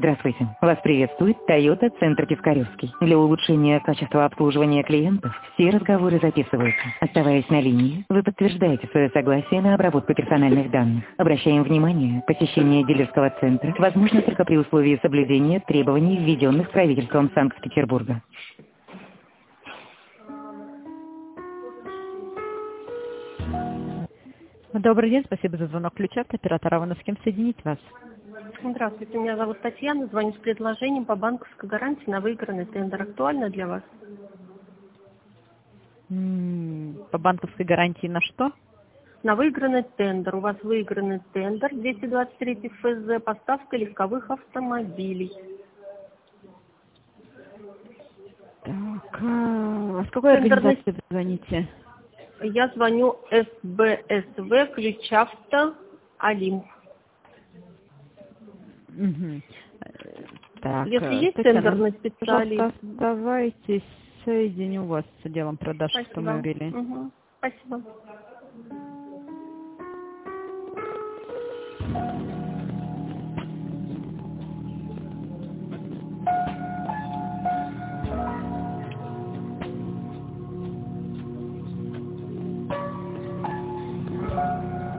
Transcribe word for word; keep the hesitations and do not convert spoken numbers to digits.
Здравствуйте. Вас приветствует Toyota Центр Пискаревский. Для улучшения качества обслуживания клиентов все разговоры записываются. Оставаясь на линии, вы подтверждаете свое согласие на обработку персональных данных. Обращаем внимание, посещение дилерского центра возможно только при условии соблюдения требований, введенных правительством Санкт-Петербурга. Добрый день, спасибо за звонок. Ключа от оператора Авано. С кем соединить вас? Здравствуйте, меня зовут Татьяна. Звоню с предложением по банковской гарантии на выигранный тендер. Актуально для вас? М-м, по банковской гарантии на что? На выигранный тендер. У вас выигранный тендер двести двадцать три эф зэ, поставка легковых автомобилей. Так, а с какой Тендерный... организации вы звоните? Я звоню эс бэ эс вэ Ключавто Олимп. Угу. Так, Если есть Татьяна, тендерный специалист. пожалуйста, оставайтесь, соединю вас с отделом продаж Спасибо. автомобилей. Угу. Спасибо.